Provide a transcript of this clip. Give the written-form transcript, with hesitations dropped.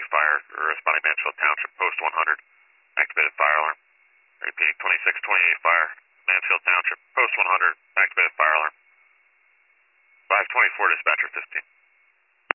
fire, responding Mansfield Township, post 100, activated fire alarm. Repeating 2628 fire, Mansfield Township, post 100, activated fire alarm. 524 dispatcher 15.